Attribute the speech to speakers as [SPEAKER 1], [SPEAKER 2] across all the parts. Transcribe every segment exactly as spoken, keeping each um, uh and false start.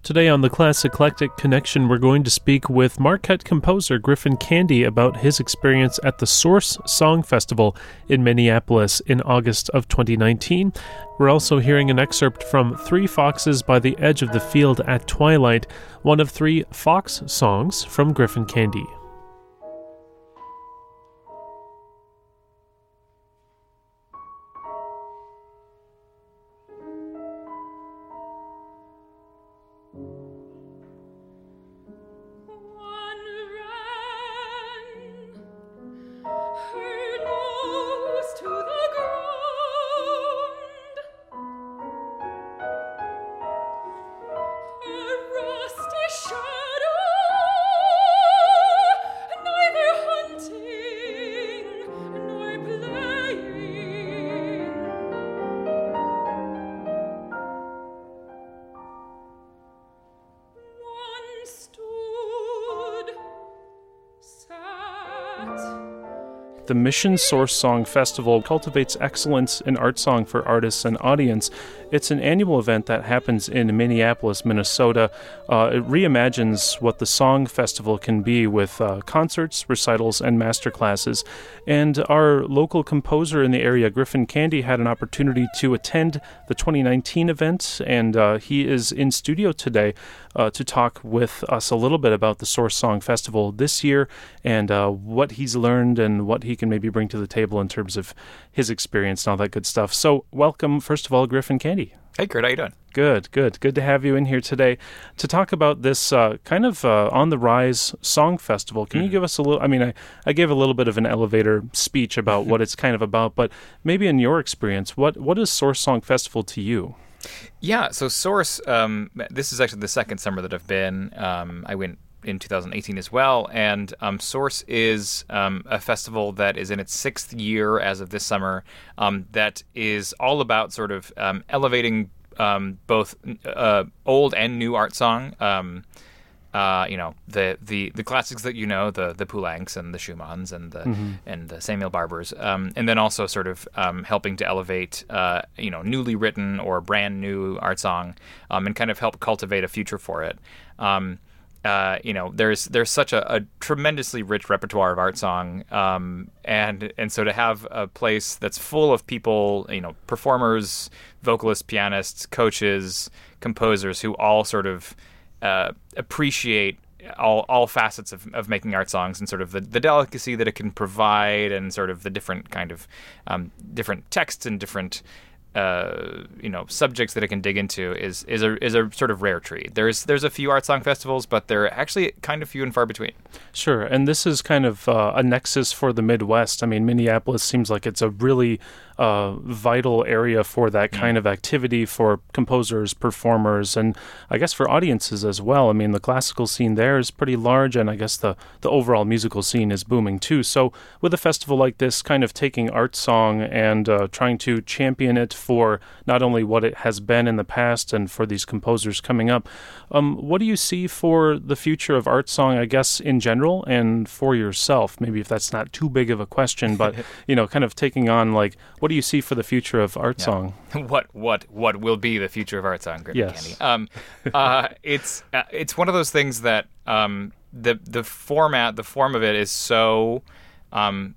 [SPEAKER 1] Today on the Class Eclectic Connection, we're going to speak with Marquette composer Griffin Candy about his experience at the Source Song Festival in Minneapolis in August of twenty nineteen. We're also hearing an excerpt from Three Foxes by the Edge of the Field at Twilight, one of three Fox songs from Griffin Candy. The Mission Source Song Festival cultivates excellence in art song for artists and audience. It's an annual event that happens in Minneapolis, Minnesota. Uh, it reimagines what the song festival can be with uh, concerts, recitals, and masterclasses. And our local composer in the area, Griffin Candy, had an opportunity to attend the twenty nineteen event, and uh, he is in studio today uh, to talk with us a little bit about the Source Song Festival this year and uh, what he's learned and what he can maybe bring to the table in terms of his experience and all that good stuff. So welcome, first of all, Griffin Candy.
[SPEAKER 2] Hey, Kurt, how you doing?
[SPEAKER 1] Good, good. Good to have you in here today to talk about this uh, kind of uh, on-the-rise song festival. Can mm-hmm. you give us a little, I mean, I, I gave a little bit of an elevator speech about what it's kind of about, but maybe in your experience, what what is Source Song Festival to you?
[SPEAKER 2] Yeah, so Source, um, this is actually the second summer that I've been. Um, I went in two thousand eighteen as well, and um, Source is um, a festival that is in its sixth year as of this summer, um, that is all about sort of um, elevating um, both uh, old and new art song. Um, uh, you know, the, the, the classics that you know, the the Poulencs and the Schumanns and the mm-hmm. and the Samuel Barbers, um, and then also sort of um, helping to elevate uh, you know newly written or brand new art song, um, and kind of help cultivate a future for it. Um, Uh, you know, there's there's such a, a tremendously rich repertoire of art song, um, and and so to have a place that's full of people, you know, performers, vocalists, pianists, coaches, composers who all sort of uh, appreciate all all facets of, of making art songs and sort of the, the delicacy that it can provide, and sort of the different kind of um, different texts and different Uh, you know, subjects that it can dig into is is a is a sort of rare treat. There's there's a few art song festivals, but they're actually kind of few and far between.
[SPEAKER 1] Sure, and this is kind of uh, a nexus for the Midwest. I mean, Minneapolis seems like it's a really uh, vital area for that kind mm. of activity for composers, performers, and I guess for audiences as well. I mean, the classical scene there is pretty large, and I guess the, the overall musical scene is booming too. So with a festival like this, kind of taking art song and uh, trying to champion it for not only what it has been in the past and for these composers coming up, um, what do you see for the future of art song, I guess, in general, and for yourself? Maybe if that's not too big of a question, but, you know, kind of taking on, like, what do you see for the future of art
[SPEAKER 2] yeah.
[SPEAKER 1] song?
[SPEAKER 2] What what what will be the future of art song, Griffin
[SPEAKER 1] yes.
[SPEAKER 2] Candy? Um, uh, it's uh, it's one of those things that um, the the format, the form of it is so um,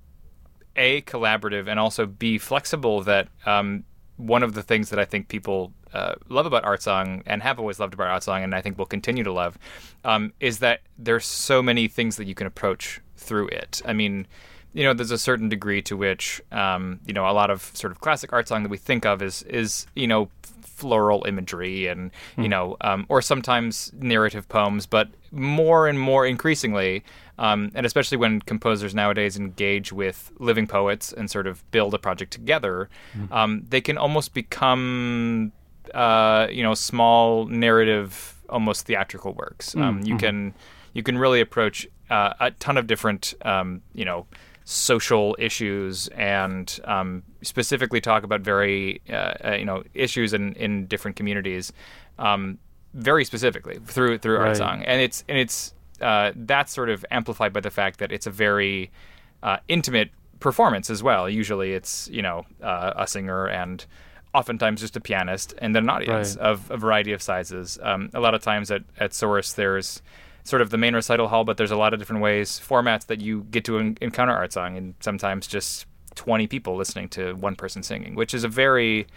[SPEAKER 2] A, collaborative, and also B, flexible, that um, one of the things that I think people uh, love about art song, and have always loved about art song, and I think will continue to love, um, is that there's so many things that you can approach through it. I mean, you know, there's a certain degree to which, um, you know, a lot of sort of classic art song that we think of is, is you know, floral imagery and, mm. you know, um, or sometimes narrative poems, but more and more increasingly, um, and especially when composers nowadays engage with living poets and sort of build a project together, mm. um, they can almost become, uh, you know, small narrative, almost theatrical works. Mm. Um, you mm-hmm. can you can really approach uh, a ton of different, um, you know, social issues, and um, specifically talk about very, uh, uh, you know, issues in, in different communities, um, very specifically through through art
[SPEAKER 1] right.
[SPEAKER 2] song, and it's and it's uh, that's sort of amplified by the fact that it's a very uh, intimate performance as well. Usually, it's you know uh, a singer and oftentimes just a pianist and then an audience
[SPEAKER 1] Right.
[SPEAKER 2] of a variety of sizes. Um, a lot of times at, at Source, there's sort of the main recital hall, but there's a lot of different ways, formats that you get to en- encounter art song, and sometimes just twenty people listening to one person singing, which is a very,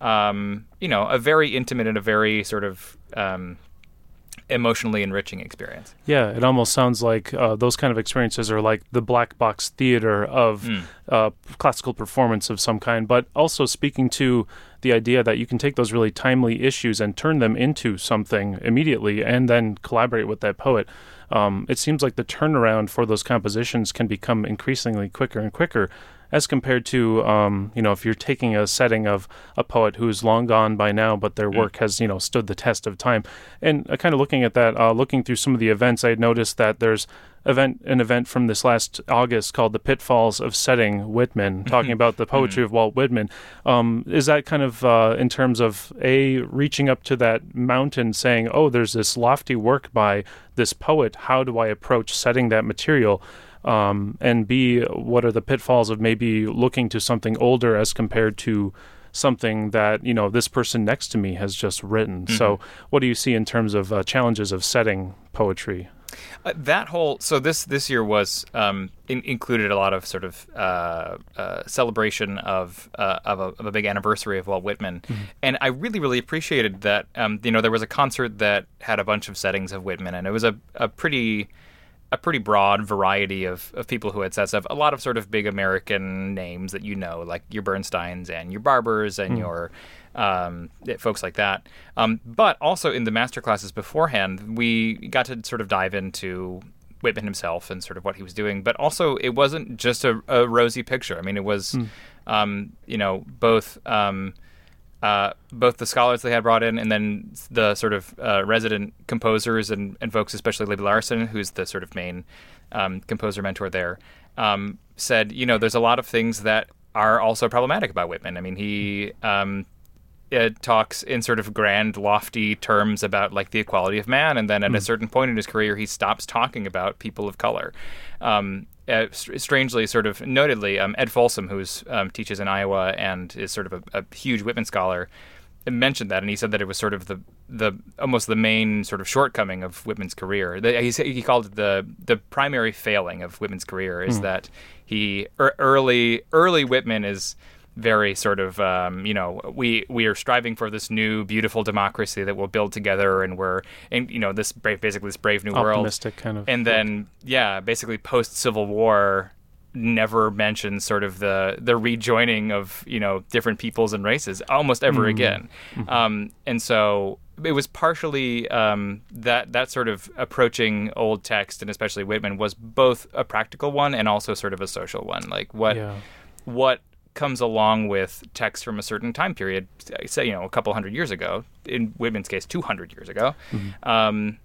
[SPEAKER 2] um, you know, a very intimate and a very sort of um, emotionally enriching experience.
[SPEAKER 1] Yeah, it almost sounds like uh, those kind of experiences are like the black box theater of
[SPEAKER 2] Mm.
[SPEAKER 1] uh, classical performance of some kind, but also speaking to the idea that you can take those really timely issues and turn them into something immediately and then collaborate with that poet. Um, it seems like the turnaround for those compositions can become increasingly quicker and quicker as compared to, um, you know, if you're taking a setting of a poet who's long gone by now, but their work has, you know, stood the test of time. And uh, kind of looking at that, uh, looking through some of the events, I noticed that there's event an event from this last August called The Pitfalls of Setting Whitman, talking about the poetry of Walt Whitman. Um, is that kind of uh, in terms of, A, reaching up to that mountain saying, oh, there's this lofty work by this poet, how do I approach setting that material? Um, and B, what are the pitfalls of maybe looking to something older as compared to something that, you know, this person next to me has just written? Mm-hmm. So what do you see in terms of uh, challenges of setting poetry?
[SPEAKER 2] Uh, that whole so this this year was um, in, included a lot of sort of uh, uh, celebration of uh, of, a, of a big anniversary of Walt Whitman, mm-hmm. and I really really appreciated that. Um, you know, there was a concert that had a bunch of settings of Whitman, and it was a, a pretty a pretty broad variety of, of people who had set stuff. A lot of sort of big American names that you know, like your Bernsteins and your Barbers and mm. your um, folks like that. Um, but also in the master classes beforehand, we got to sort of dive into Whitman himself and sort of what he was doing. But also, it wasn't just a, a rosy picture. I mean, it was, mm. um, you know, both... Um, Uh, both the scholars they had brought in and then the sort of uh, resident composers and, and folks, especially Libby Larsen, who's the sort of main um, composer mentor there, um, said, you know, there's a lot of things that are also problematic about Whitman. I mean, he um, it talks in sort of grand, lofty terms about like the equality of man, and then at mm. a certain point in his career, he stops talking about people of color. Um, Uh, strangely, sort of notedly, um, Ed Folsom, who um, teaches in Iowa and is sort of a, a huge Whitman scholar, mentioned that, and he said that it was sort of the the almost the main sort of shortcoming of Whitman's career. The, he he called it the the primary failing of Whitman's career is mm. that he er, early early Whitman is very sort of, um, you know, we we are striving for this new, beautiful democracy that we'll build together, and we're, in, you know, this brave, basically this brave new
[SPEAKER 1] optimistic
[SPEAKER 2] world.
[SPEAKER 1] Optimistic kind of.
[SPEAKER 2] And then, yeah, basically post-Civil War never mentions sort of the the rejoining of, you know, different peoples and races almost ever mm. again. Mm-hmm. Um, and so it was partially um, that that sort of approaching old text, and especially Whitman, was both a practical one and also sort of a social one. Like what
[SPEAKER 1] yeah.
[SPEAKER 2] what comes along with text from a certain time period, say, you know, a couple hundred years ago, in Whitman's case, two hundred years ago. Mm-hmm. Um,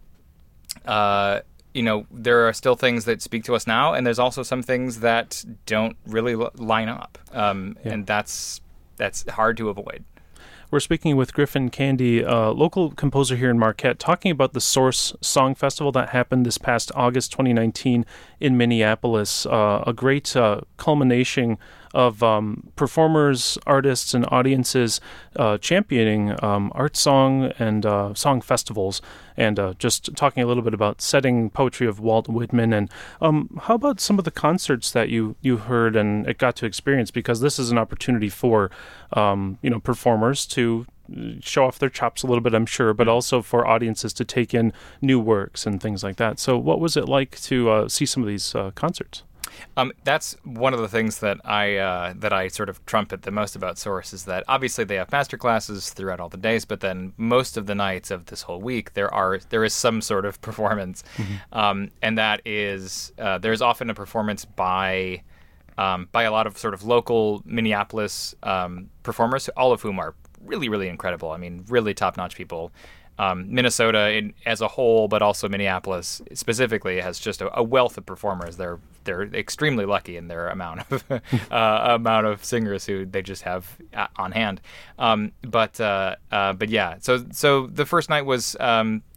[SPEAKER 2] uh, you know, there are still things that speak to us now, and there's also some things that don't really l- line up. Um, yeah. And that's that's hard to avoid.
[SPEAKER 1] We're speaking with Griffin Candy, a local composer here in Marquette, talking about the Source Song Festival that happened this past August twenty nineteen in Minneapolis. Uh, a great uh, culmination of um, performers, artists, and audiences uh, championing um, art song and uh, song festivals, and uh, just talking a little bit about setting poetry of Walt Whitman. And um, how about some of the concerts that you, you heard and it got to experience? Because this is an opportunity for um, you know performers to show off their chops a little bit, I'm sure, but also for audiences to take in new works and things like that. So what was it like to uh, see some of these uh, concerts?
[SPEAKER 2] Um, that's one of the things that I uh, that I sort of trumpet the most about Source is that obviously they have master classes throughout all the days, but then most of the nights of this whole week there are there is some sort of performance, mm-hmm. um, and that is uh, there's often a performance by um, by a lot of sort of local Minneapolis um, performers, all of whom are really really incredible. I mean, really top notch people. Um, Minnesota in, as a whole, but also Minneapolis specifically, has just a, a wealth of performers. They're they're extremely lucky in their amount of uh, amount of singers who they just have on hand. Um, but uh, uh, but yeah, so so the first night was um,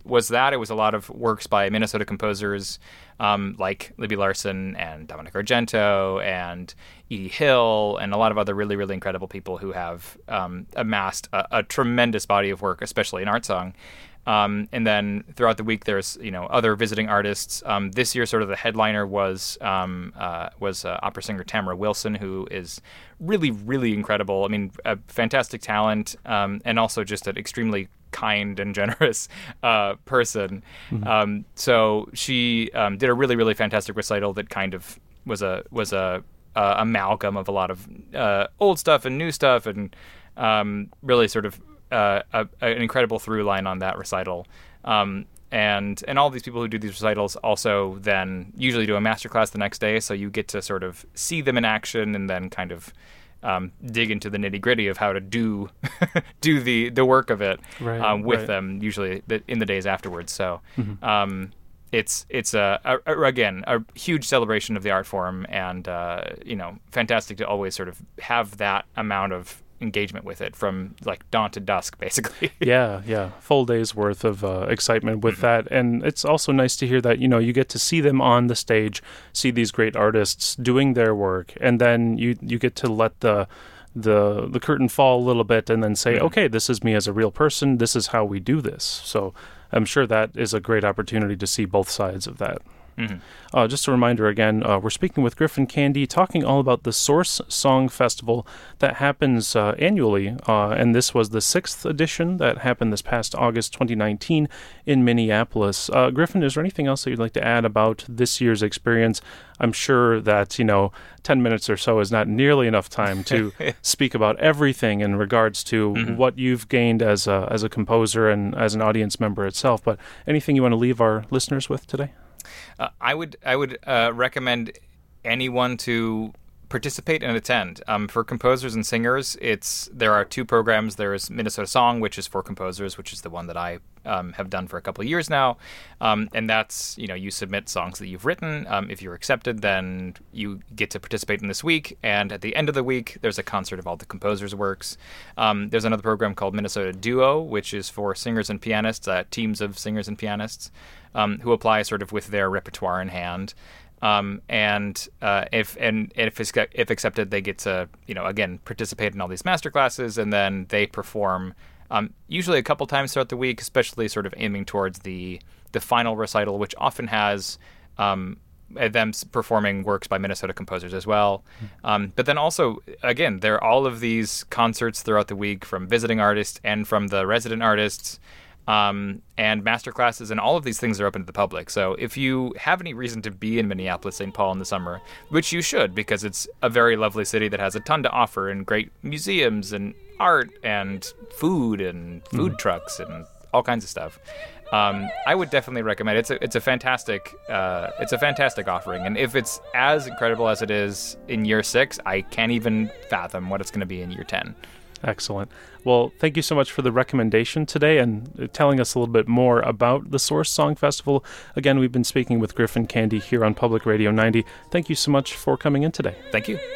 [SPEAKER 2] was that. It was a lot of works by Minnesota composers um, like Libby Larsen and Dominic Argento and Edie Hill and a lot of other really, really incredible people who have um, amassed a, a tremendous body of work, especially in art song. Um, and then throughout the week, there's you know other visiting artists. Um, this year, sort of the headliner was um, uh, was uh, opera singer Tamara Wilson, who is really, really incredible. I mean, a fantastic talent, um, and also just an extremely kind and generous uh, person. Mm-hmm. Um, so she um, did a really, really fantastic recital that kind of was a was a uh, amalgam of a lot of uh, old stuff and new stuff, and um, really sort of. Uh, a, an incredible through line on that recital. Um, and and all these people who do these recitals also then usually do a masterclass the next day, so you get to sort of see them in action and then kind of um, dig into the nitty-gritty of how to do do the, the work of it
[SPEAKER 1] right,
[SPEAKER 2] um, with
[SPEAKER 1] right.
[SPEAKER 2] them, usually in the days afterwards. So
[SPEAKER 1] mm-hmm.
[SPEAKER 2] um, it's, it's a, a, a, again, a huge celebration of the art form, and uh, you know, fantastic to always sort of have that amount of engagement with it from like dawn to dusk, basically.
[SPEAKER 1] yeah, yeah, full day's worth of uh, excitement with that, and it's also nice to hear that you know you get to see them on the stage, see these great artists doing their work, and then you you get to let the the the curtain fall a little bit, and then say, mm-hmm. okay, this is me as a real person. This is how we do this. So I'm sure that is a great opportunity to see both sides of that. Mm-hmm. Uh, just a reminder again, uh, we're speaking with Griffin Candy, talking all about the Source Song Festival that happens uh, annually, uh, and this was the sixth edition that happened this past August twenty nineteen in Minneapolis. Uh, Griffin, is there anything else that you'd like to add about this year's experience? I'm sure that, you know, ten minutes or so is not nearly enough time to speak about everything in regards to mm-hmm. what you've gained as a, as a composer and as an audience member itself, but anything you want to leave our listeners with today?
[SPEAKER 2] Uh, I would I would uh, recommend anyone to participate and attend. Um, for composers and singers, it's there are two programs. There is Minnesota Song, which is for composers, which is the one that I um, have done for a couple of years now, um, and that's you know you submit songs that you've written. Um, if you're accepted, then you get to participate in this week. And at the end of the week, there's a concert of all the composers' works. Um, there's another program called Minnesota Duo, which is for singers and pianists, uh, teams of singers and pianists. Um, who apply sort of with their repertoire in hand, um, and uh, if and if it's, if accepted, they get to you know again participate in all these master classes, and then they perform um, usually a couple times throughout the week, especially sort of aiming towards the the final recital, which often has um, them performing works by Minnesota composers as well. Mm-hmm. Um, but then also, again, there are all of these concerts throughout the week from visiting artists and from the resident artists. Um, and master classes, and all of these things are open to the public. So if you have any reason to be in Minneapolis, Saint Paul in the summer, which you should, because it's a very lovely city that has a ton to offer, and great museums and art and food and food mm. trucks and all kinds of stuff. Um, I would definitely recommend it. It's a, it's a fantastic, uh, it's a fantastic offering. And if it's as incredible as it is in year six, I can't even fathom what it's going to be in year ten.
[SPEAKER 1] Excellent. Well, thank you so much for the recommendation today and telling us a little bit more about the Source Song Festival. Again, we've been speaking with Griffin Candy here on Public Radio ninety. Thank you so much for coming in today.
[SPEAKER 2] Thank you.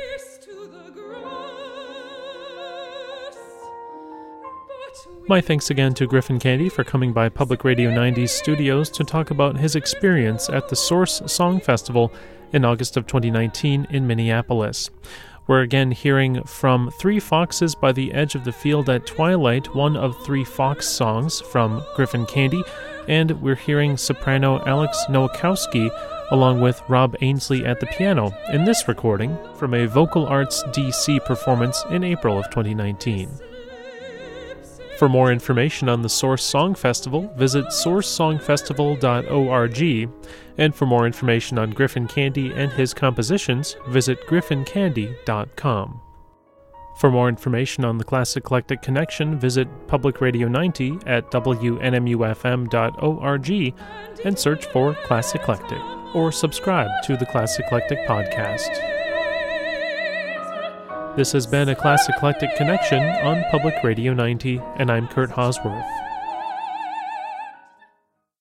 [SPEAKER 1] My thanks again to Griffin Candy for coming by Public Radio ninety's studios to talk about his experience at the Source Song Festival in August of twenty nineteen in Minneapolis. We're again hearing from Three Foxes by the Edge of the Field at Twilight, one of three Fox songs from Griffin Candy, and we're hearing soprano Alex Nowakowski along with Rob Ainsley at the piano in this recording from a Vocal Arts D C performance in April of twenty nineteen. For more information on the Source Song Festival, visit source song festival dot org, and for more information on Griffin Candy and his compositions, visit griffin candy dot com. For more information on the Classic Eclectic Connection, visit Public Radio ninety at w n m u f m dot org and search for Classic Eclectic, or subscribe to the Classic Eclectic podcast. This has been a Classic Eclectic Connection on Public Radio ninety, and I'm Kurt Hosworth.